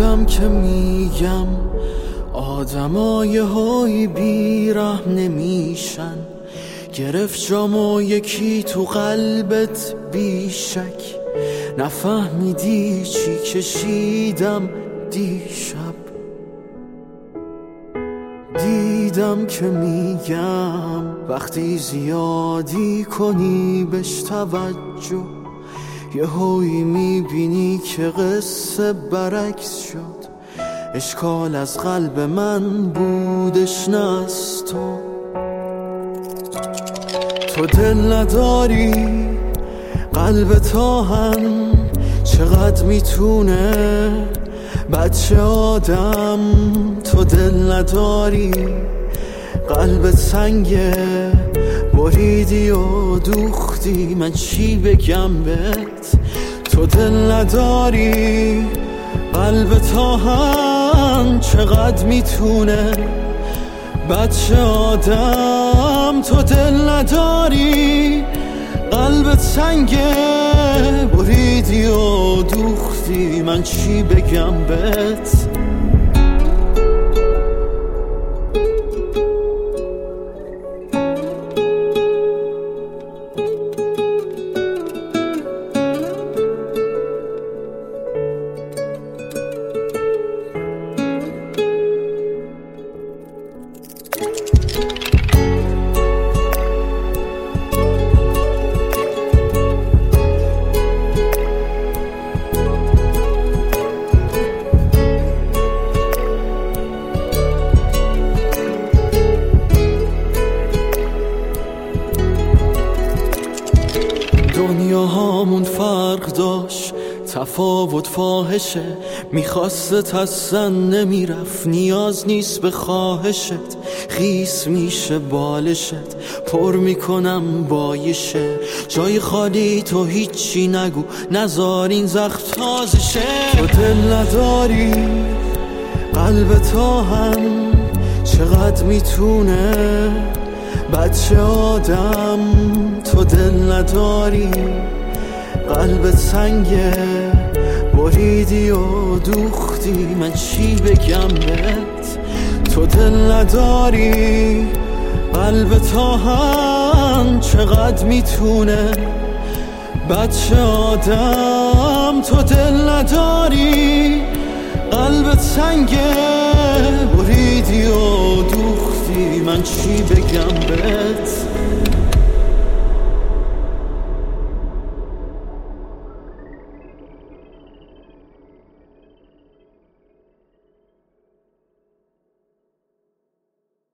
بودم که میگم آدمای های بیرحم نمیشن، گرفت جامو یکی تو قلبت بیشک، نفهمیدی چی کشیدم دیشب. دیدم که میگم وقتی زیادی کنی بهش توجه، یه هایی میبینی که قصه برعکس شد، اشکال از قلب من بودش نه از تو دل نداری قلب تاهن چقدر میتونه بچه آدم، تو دل نداری قلبت سنگه بریدی و دوختی، من چی بگم بهت؟ تو دل نداری قلب تاهن چقدر میتونه بچه آدم، تو دل نداری قلبت سنگه بریدی و دوختی، من چی بگم بهت؟ دنیا هامون فرق داشت، تفاوت فاحشه، میخواست اصلا نمیرفت، نیاز نیست به خواهشت، خیس میشه بالشت، پر میکنم بایشه، جای خالی تو هیچی نگو، نذار این زخم تازه شه. تو دل نداری قلب تاهن چقدر میتونه بچه آدم، تو دل نداری قلبت سنگه بریدی و دوختی، من چی بگم بهت؟ تو دل نداری قلب تاهن چقدر میتونه بچه آدم، تو دل نداری قلبت سنگه بریدی و دوختی، من چی بگم بهت؟